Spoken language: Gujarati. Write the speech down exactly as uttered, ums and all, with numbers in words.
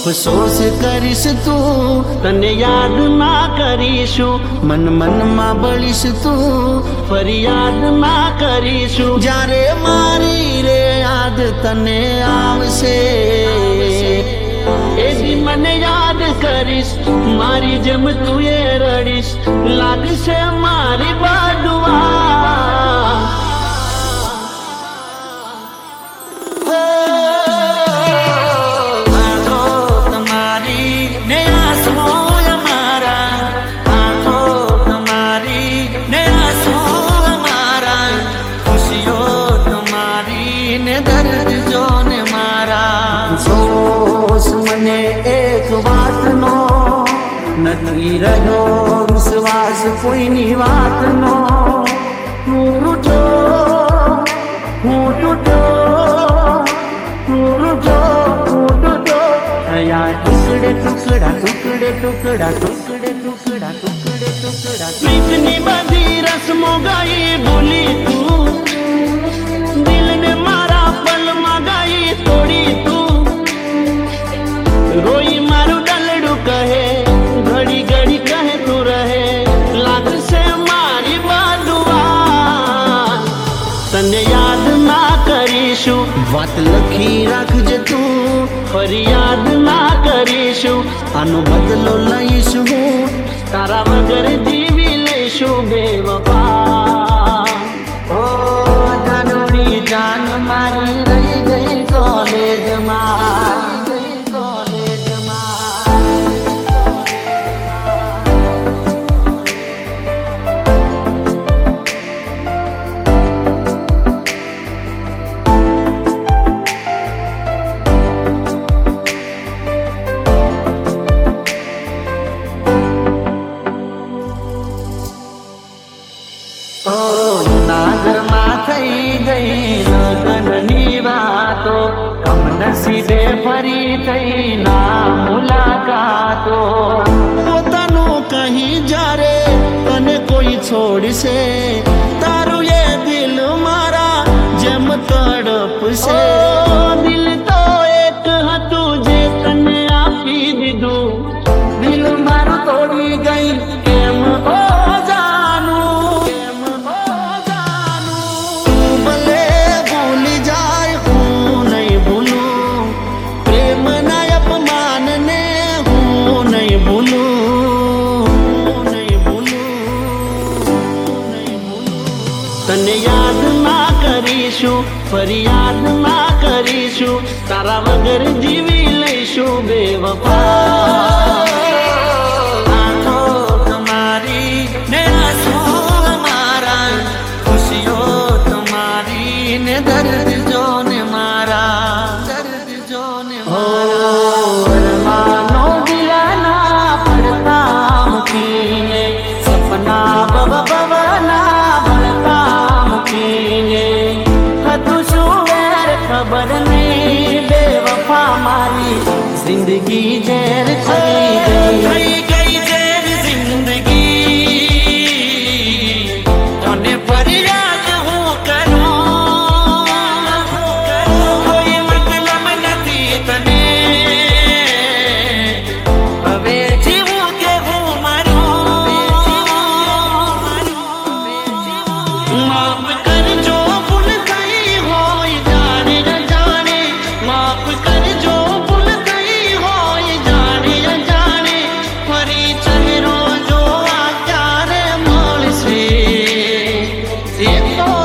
અફસોસ કરીશ તું, તને યાદ ના કરીશું. મન મનમાં બળીશ તું, ફરિયાદ ના કરીશું. જ્યારે મારી રે યાદ તને આવશે, એ દી મને યાદ કરીશ. મારી જેમ તું એ રડીશ, લાગશે મારી બાજુઆ. અફસોસ મને એક વાતનો, નથી રહ્યો વિશ્વાસ કોઈની વાતનો. તું રૂઠો, હું તૂટો, તું રૂઠો, હું તૂટો. થયા ટુકડે ટુકડા, ટુકડે ટુકડા, ટુકડે ટુકડા, ટુકડે ટુકડા. પ્રીતની બધી રસમો ગાઈ ભૂલી તું, દિલને મારા પલમાં ગાઈ તોડી તું. રોઈ મારું ડલડું કહે, ઘડી ઘડી કહે તું રહે, લાગશે મારી બાજુઆ. તને યાદ ના કરીશું, વાત લખી રાખજે તું, ફરિયાદ ના કરીશું. આનો બદલો લઈશું હું, તારા વગર જીવી લઈશું બેવફા. ઓ જાનની જાન મારી રહી ગઈ કોલેજમાં. નાગરમાં થઈ ગઈ લગ્નની વાતો, કમનસીબે ફરી થઈ ના મુલાકાતો. પોતાનું કહી જ્યારે તને કોઈ છોડશે, તારું એ દિલ મારા જેમ તડપશે. દિલ તો એક હતું જે તને આપી દીધું, દિલ મારું તોડી ગઈ કેમ હો તને યાદ ના કરીશું, ફરિયાદ ના કરીશું. તારા વગર જીવી લઈશું બેવફા. આંખો તમારી ને આંસુ મારા, ખુશીઓ તમારી ને દર્દ જો ને મારા, દર્દ જો ને મારા. દિલાના પડતા મૂકીને, સપના બબ બબના ખબર નહીં બેવફા મારી જિંદગી ઝેર થઈ ગઈ, થઈ ગઈ ઝેર જિંદગી. તને ફરિયાદ હું કરું, કોઈ મતલબ નથી તને. હવે જીવું કે હું મારું, માફ કરજો ભૂલ થઈ હોય જાણે જાણે, માફ કરજો ભૂલ થઈ હોય જાણે જાણે. ફરી ચહેરો જોવા ક્યારે મળશે, એ તો